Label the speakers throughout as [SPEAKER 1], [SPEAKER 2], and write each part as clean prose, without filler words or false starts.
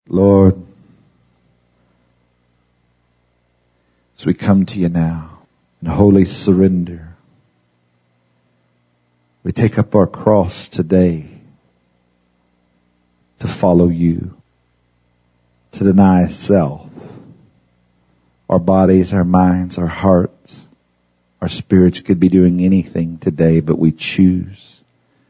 [SPEAKER 1] Lord, as we come to you now in holy surrender, we take up our cross today to follow you, to deny self, our bodies, our minds, our hearts, our spirits could be doing anything today, but we choose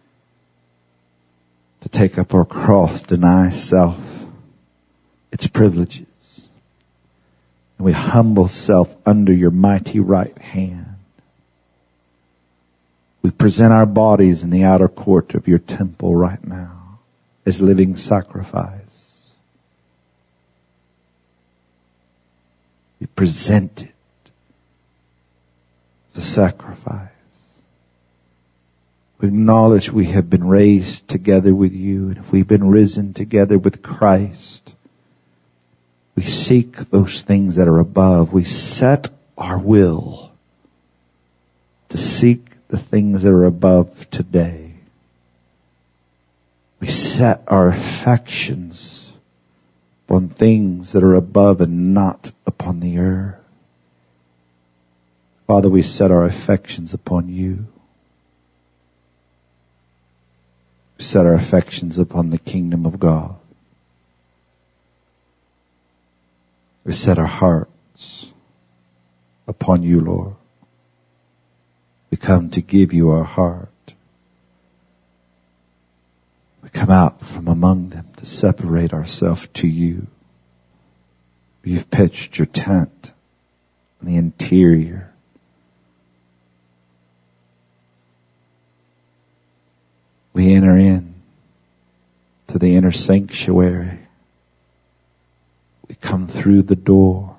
[SPEAKER 1] to take up our cross, deny self, its privileges, and we humble self under your mighty right hand. We present our bodies in the outer court of your temple right now as living sacrifice. We present it as a sacrifice. We acknowledge we have been raised together with you, and if we've been risen together with Christ, we seek those things that are above. We set our will to seek the things that are above today. We set our affections upon things that are above and not upon the earth. Father, we set our affections upon you. We set our affections upon the kingdom of God. We set our hearts upon you, Lord. We come to give you our heart. We come out from among them to separate ourselves to you. You've pitched your tent in the interior. We enter in to the inner sanctuary. We come through the door.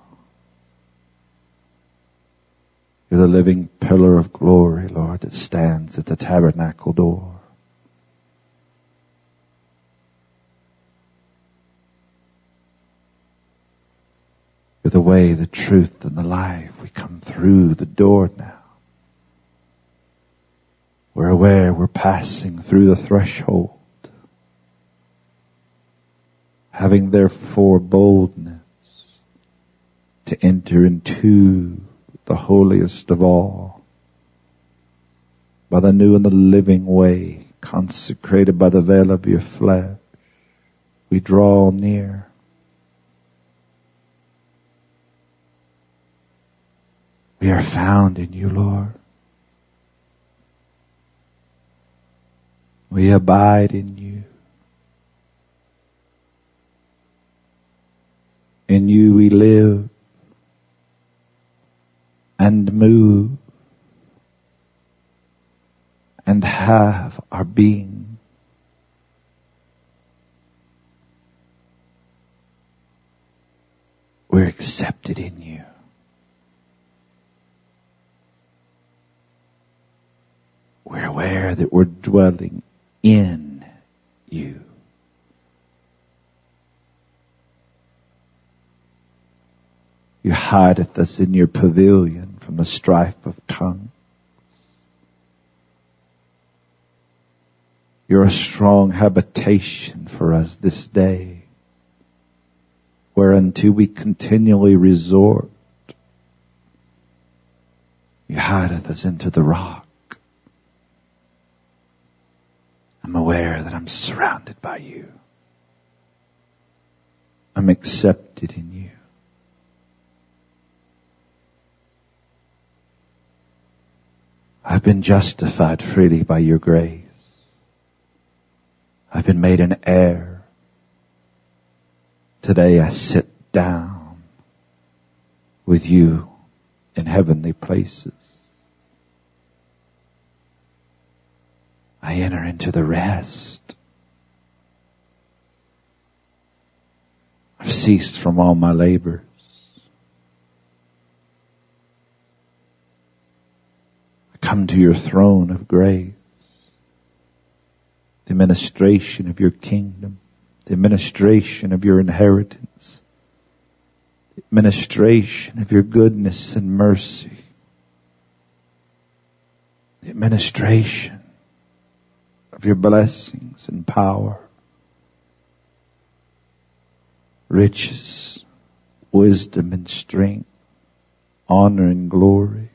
[SPEAKER 1] You're the living pillar of glory, Lord, that stands at the tabernacle door. You're the way, the truth, and the life. We come through the door now. We're aware we're passing through the threshold, having therefore boldness to enter into the holiest of all, by the new and the living way, consecrated by the veil of your flesh. We draw near. We are found in you, Lord. We abide in you. In you we live and move and have our being. We're accepted in you. We're aware that we're dwelling in you. You hideth us in your pavilion from the strife of tongues. You're a strong habitation for us this day, whereunto we continually resort. You hideth us into the rock. I'm aware that I'm surrounded by you. I'm accepted in you. I've been justified freely by your grace. I've been made an heir. Today I sit down with you in heavenly places. I enter into the rest. I've ceased from all my labors. I come to your throne of grace, the administration of your kingdom, the administration of your inheritance, the administration of your goodness and mercy, the administration of your blessings and power. riches, wisdom and strength, honor and glory.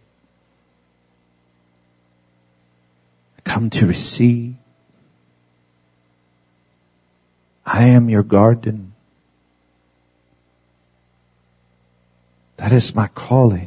[SPEAKER 1] I come to receive. I am your garden. That is my calling.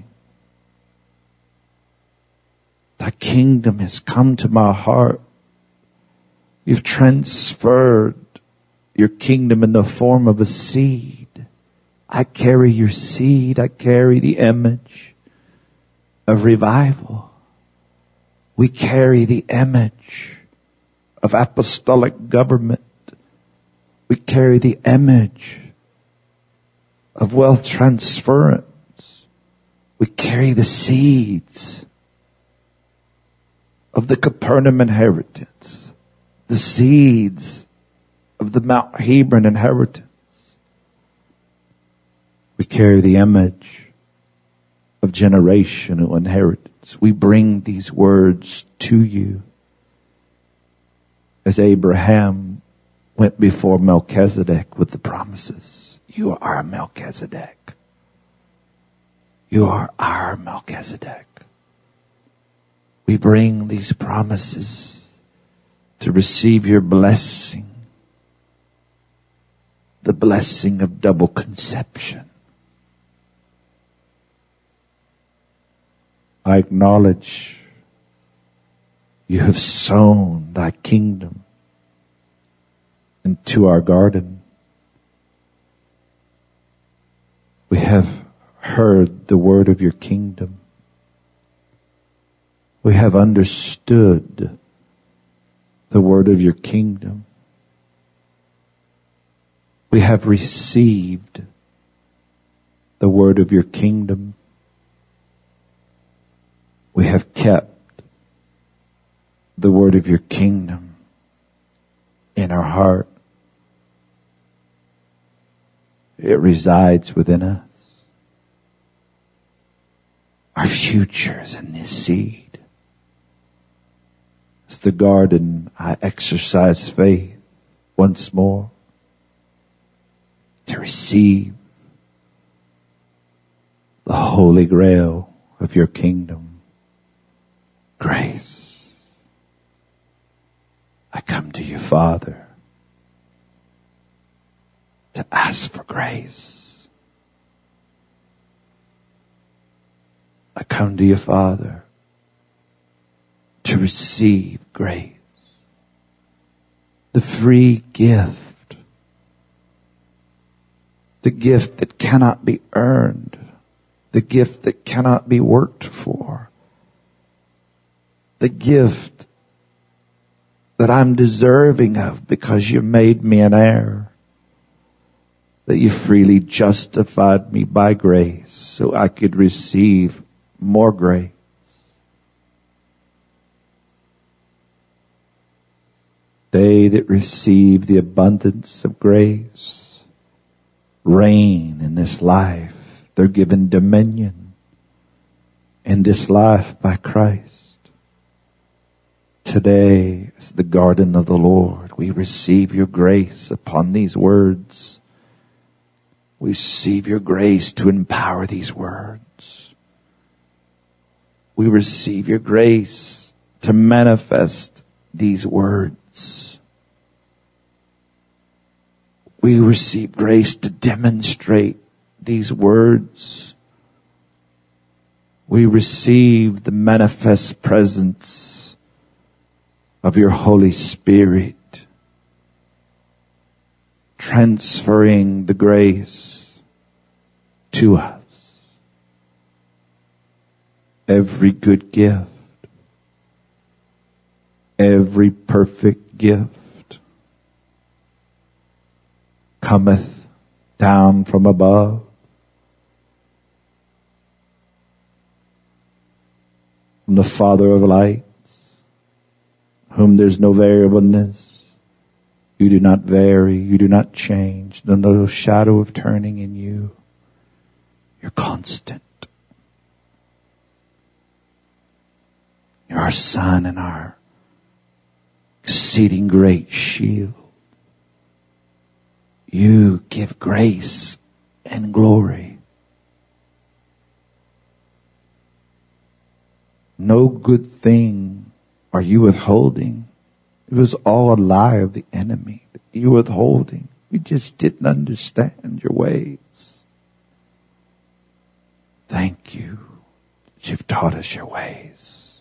[SPEAKER 1] Thy kingdom has come to my heart. You've transferred your kingdom in the form of a seed. I carry your seed. I carry the image of revival. We carry the image of apostolic government. We carry the image of wealth transference. We carry the seeds of the Capernaum inheritance, the seeds of the Mount Hebron inheritance. We carry the image of generational inheritance. We bring these words to you as Abraham went before Melchizedek with the promises. You are Melchizedek. You are our Melchizedek. We bring these promises to receive your blessing, the blessing of double conception. I acknowledge you have sown thy kingdom into our garden. We have heard the word of your kingdom. We have understood the word of your kingdom. We have received the word of your kingdom. We have kept the word of your kingdom in our heart. It resides within us. Our future is in this seed. As the garden, I exercise faith once more to receive the holy grail of your kingdom, grace. I come to you, Father, to ask for grace. I come to you, Father, to receive grace, the free gift, the gift that cannot be earned, the gift that cannot be worked for, the gift that I'm deserving of because you made me an heir, that you freely justified me by grace so I could receive more grace. They that receive the abundance of grace reign in this life. They're given dominion in this life by Christ. Today is the garden of the Lord. We receive your grace upon these words. We receive your grace to empower these words. We receive your grace to manifest these words. We receive grace to demonstrate these words. We receive the manifest presence of your Holy Spirit, transferring the grace to us. Every good gift, every perfect gift cometh down from above, from the Father of lights, whom there's no variableness. You do not vary, you do not change. There's no shadow of turning in you. You're constant. You're our sun and our exceeding great shield. You give grace and glory. No good thing are you withholding. It was all a lie of the enemy that you were withholding. We just didn't understand your ways. Thank you that you've taught us your ways.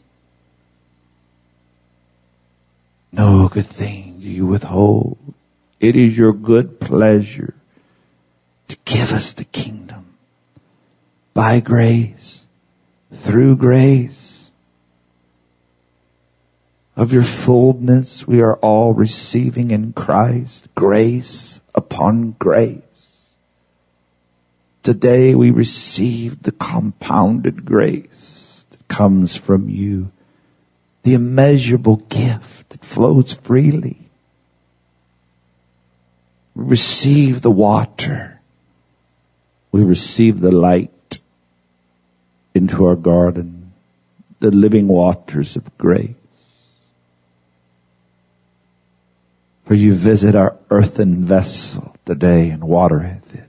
[SPEAKER 1] No good thing do you withhold. It is your good pleasure to give us the kingdom by grace, through grace. Of your fullness we are all receiving in Christ, grace upon grace. Today we receive the compounded grace that comes from you, the immeasurable gift that flows freely. We receive the water. We receive the light into our garden, the living waters of grace. For you visit our earthen vessel today and watereth it.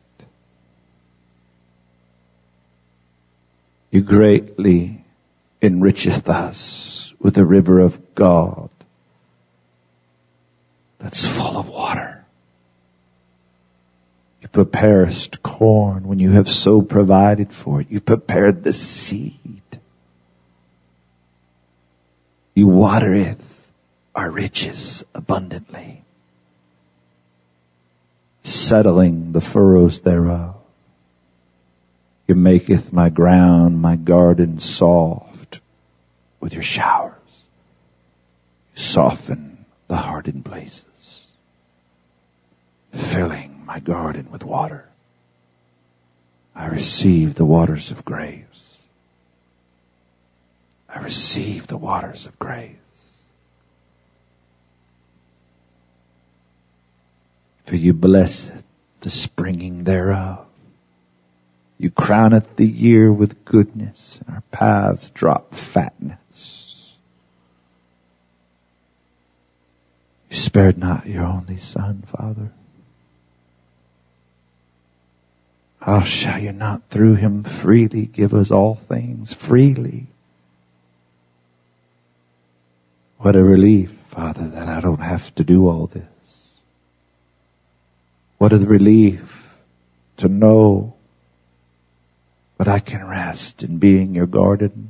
[SPEAKER 1] You greatly enricheth us with the river of God that's full of water. You preparest corn when you have so provided for it. You prepared the seed. You watereth our riches abundantly, settling the furrows thereof. You maketh my ground, my garden soft with your showers. You soften the hardened places, filling my garden with water. I receive the waters of grace. I receive the waters of grace. For you blesseth the springing thereof. You crowneth the year with goodness, and our paths drop fatness. You spared not your only Son, Father. How shall you not through him freely give us all things freely? What a relief, Father, that I don't have to do all this. What a relief to know that I can rest in being your garden.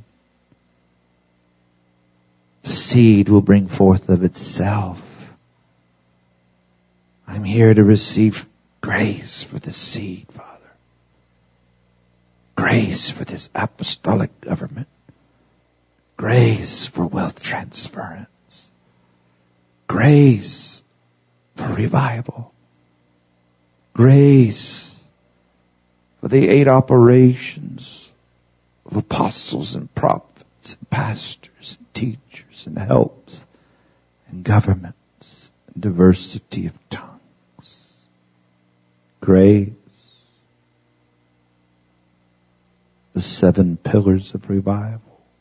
[SPEAKER 1] The seed will bring forth of itself. I'm here to receive grace for the seed, Father. Grace for this apostolic government. Grace for wealth transference. Grace for revival. Grace for the 8 operations of apostles and prophets and pastors and teachers and helps and governments and diversity of tongues. Grace. The 7 pillars of revival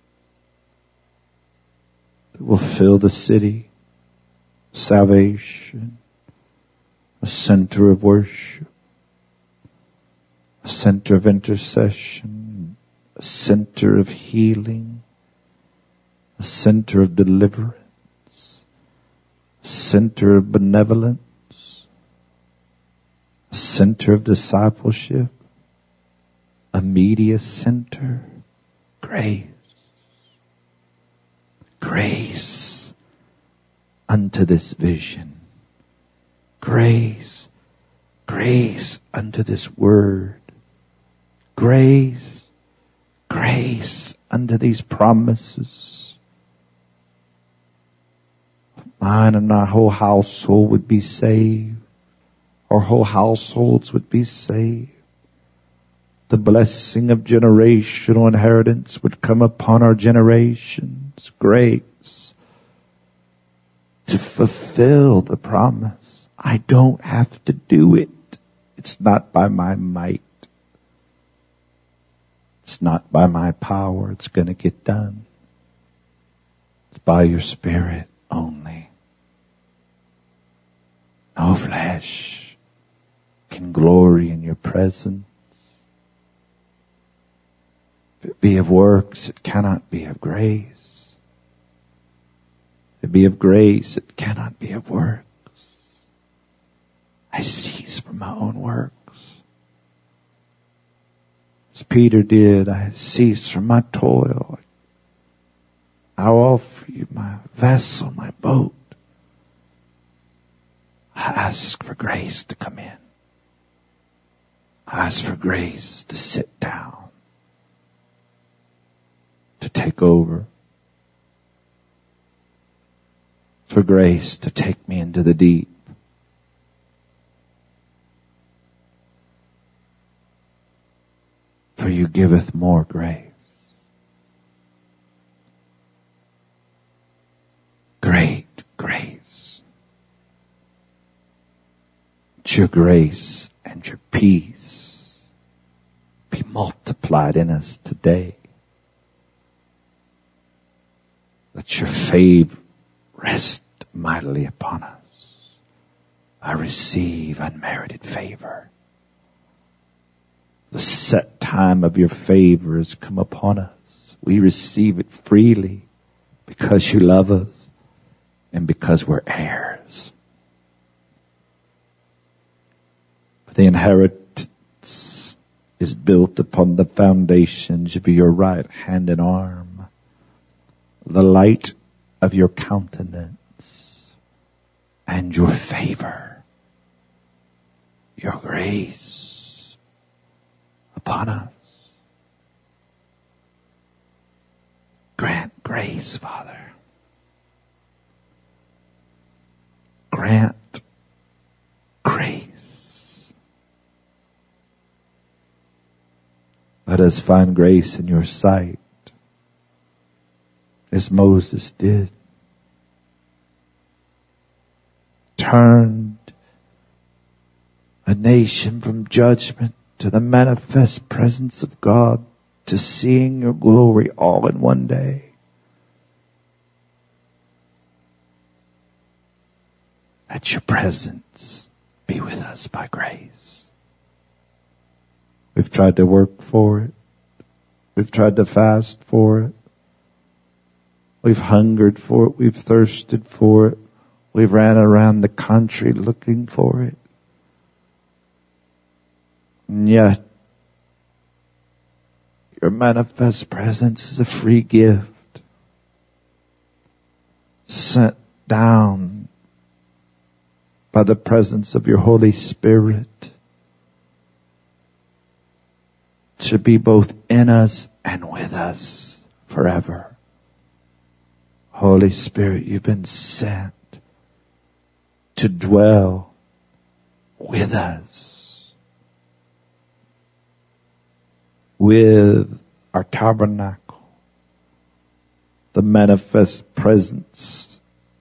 [SPEAKER 1] that will fill the city. Salvation. A center of worship. A center of intercession, a center of healing, a center of deliverance, a center of benevolence, a center of discipleship, a media center, grace. Grace unto this vision. Grace. Grace unto this word. Grace, grace unto these promises. Mine and our whole household would be saved. Our whole households would be saved. The blessing of generational inheritance would come upon our generations. Grace to fulfill the promise. I don't have to do it. It's not by my might. It's not by my power it's going to get done. It's by your Spirit only. No flesh, can glory in your presence. If it be of works, it cannot be of grace. If it be of grace, it cannot be of works. I cease from my own works. As Peter did, I cease from my toil. I offer you my vessel, my boat. I ask for grace to come in. I ask for grace to sit down, to take over. For grace to take me into the deep. For you giveth more grace. Great grace. Let your grace and your peace be multiplied in us today. Let your favor rest mightily upon us. I receive unmerited favor. The set time of your favor has come upon us. We receive it freely because you love us and because we're heirs. The inheritance is built upon the foundations of your right hand and arm, the light of your countenance and your favor, your grace upon us. Grant grace, Father. Grant grace. Let us find grace in your sight, as Moses did. Turned a nation from judgment to the manifest presence of God, to seeing your glory all in one day. Let your presence be with us by grace. We've tried to work for it. We've tried to fast for it. We've hungered for it. We've thirsted for it. We've ran around the country looking for it. And yet, your manifest presence is a free gift sent down by the presence of your Holy Spirit to be both in us and with us forever. Holy Spirit, you've been sent to dwell with us, with our tabernacle, the manifest presence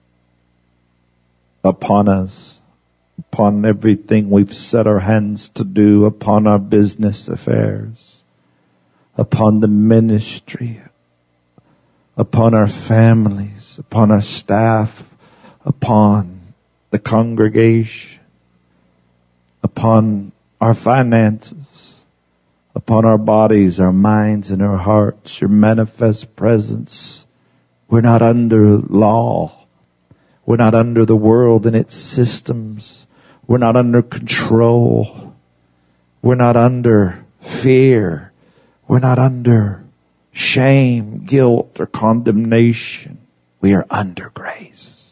[SPEAKER 1] upon us, upon everything we've set our hands to do, upon our business affairs, upon the ministry, upon our families, upon our staff, upon the congregation, upon our finances, upon our bodies, our minds, and our hearts, your manifest presence. We're not under law. We're not under the world and its systems. We're not under control. We're not under fear. We're not under shame, guilt, or condemnation. We are under grace.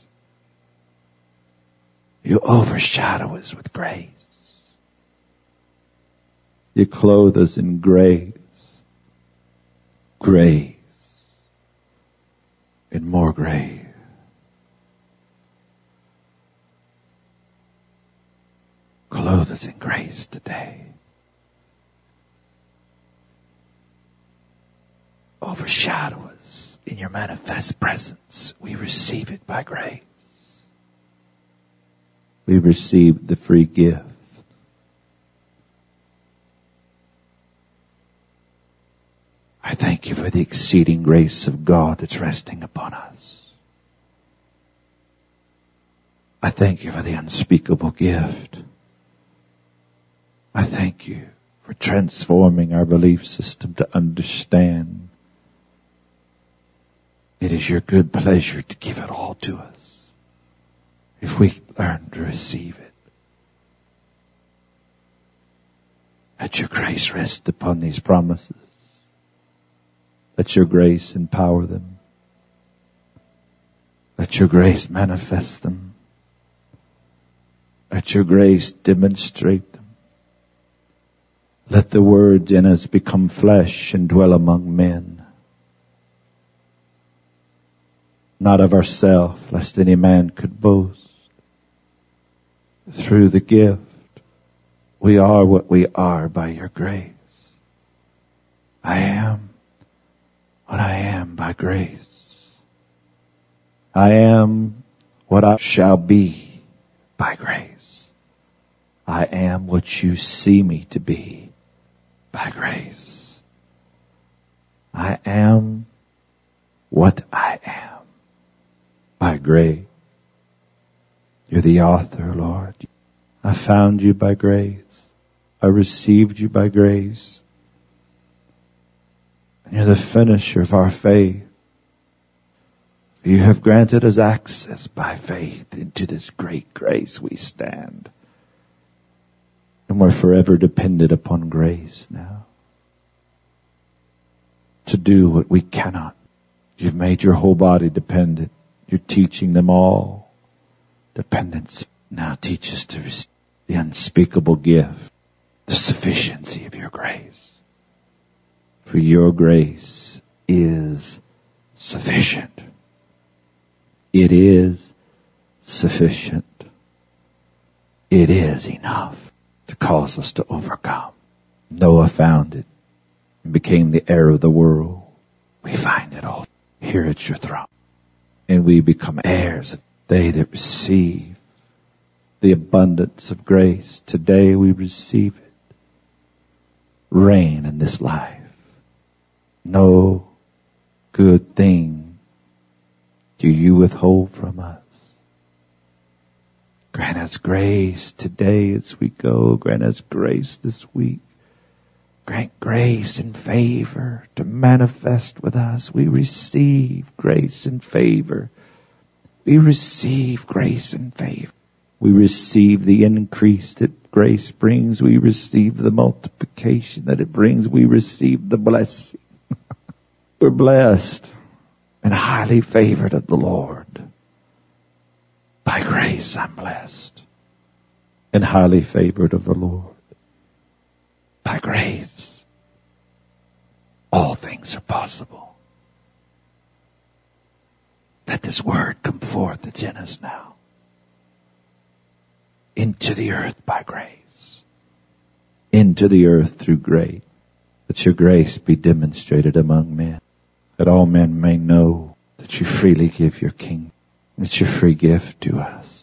[SPEAKER 1] You overshadow us with grace. You clothe us in grace. Grace. And more grace. Clothe us in grace today. Overshadow us in your manifest presence. We receive it by grace. We receive the free gift. I thank you for the exceeding grace of God that's resting upon us. I thank you for the unspeakable gift I thank you for transforming our belief system to understand it is your good pleasure to give it all to us if we learn to receive it. Let your grace rest upon these promises. Let your grace empower them. Let your grace manifest them. Let your grace demonstrate them. Let the words in us become flesh and dwell among men. Not of ourselves, lest any man could boast. Through the gift, we are what we are by your grace. I am what I am by grace. I am what I shall be by grace. I am what you see me to be by grace. I am what I am by grace. You're the author, Lord. I found you by grace. I received you by grace. And you're the finisher of our faith. You have granted us access by faith into this great grace we stand. And we're forever dependent upon grace now to do what we cannot. You've made your whole body dependent. You're teaching them all dependence. Now teach us to receive the unspeakable gift, the sufficiency of your grace. For your grace is sufficient. It is sufficient. It is enough to cause us to overcome. Noah found it and became the heir of the world. We find it all here at your throne. And we become heirs of they that receive the abundance of grace. Today we receive it. Reign in this life. No good thing do you withhold from us. Grant us grace today as we go. Grant us grace this week. Grant grace and favor to manifest with us. We receive grace and favor. We receive grace and favor. We receive the increase that grace brings. We receive the multiplication that it brings. We receive the blessing. We're blessed and highly favored of the Lord. By grace I'm blessed and highly favored of the Lord. By grace, all things are possible. Let this word come forth that's in us now. Into the earth by grace. Into the earth through grace. Let your grace be demonstrated among men. That all men may know that you freely give your kingdom. It's your free gift to us.